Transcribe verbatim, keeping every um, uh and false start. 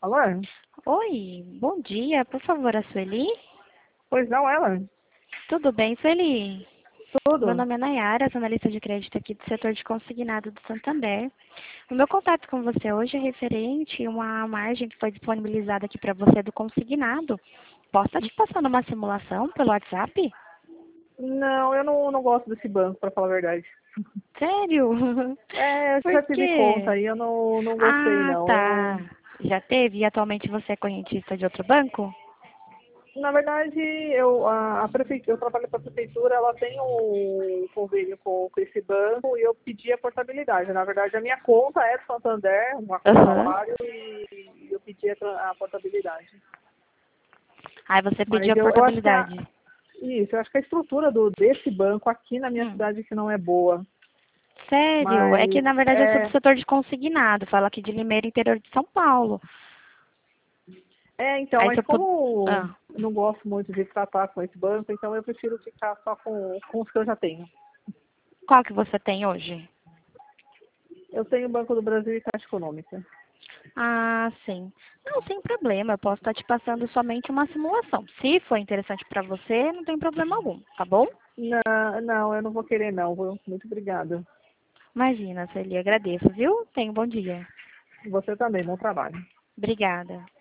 Alô? Oi, bom dia. Por favor, a Sueli? Pois não, ela? Tudo bem, Sueli? Meu Tudo? nome é Nayara, sou analista de crédito aqui do setor de consignado do Santander. O meu contato com você hoje é referente a uma margem que foi disponibilizada aqui para você do consignado. Posso estar te passando uma simulação pelo WhatsApp? Não, eu não, não gosto desse banco, pra falar a verdade. Sério? É, eu Por já tive conta quê? aí, eu não, não gostei, Ah, não. tá. Eu, Já teve? E atualmente você é correntista de outro banco? na verdade, eu, a, a prefeitura, eu trabalho para a prefeitura, ela tem um convênio com, com esse banco e eu pedi a portabilidade. Na verdade, a minha conta é do Santander, uma conta Aham. salário, e eu pedi a, tra- a portabilidade. Aí você Mas pediu a eu, eu acho que a, portabilidade. isso, eu acho que a estrutura do, desse banco aqui na minha Hum. cidade que não é boa. Sério? É que, Mas na verdade, eu sou do é, setor de consignado. Falo aqui de Limeira, interior de São Paulo. É, então, Aí mas você pud... como Ah, eu não gosto muito de tratar com esse banco, então eu prefiro ficar só com, com os que eu já tenho. qual que você tem hoje? Eu tenho o Banco do Brasil e Caixa Econômica. Ah, sim. Não, sem problema. Eu posso estar te passando somente uma simulação. Se for interessante para você, não tem problema algum, tá bom? Não, não, eu não vou querer não, viu? Muito obrigada. Imagina, Celia, agradeço, viu? Tenha um bom dia. Você também, bom trabalho. Obrigada.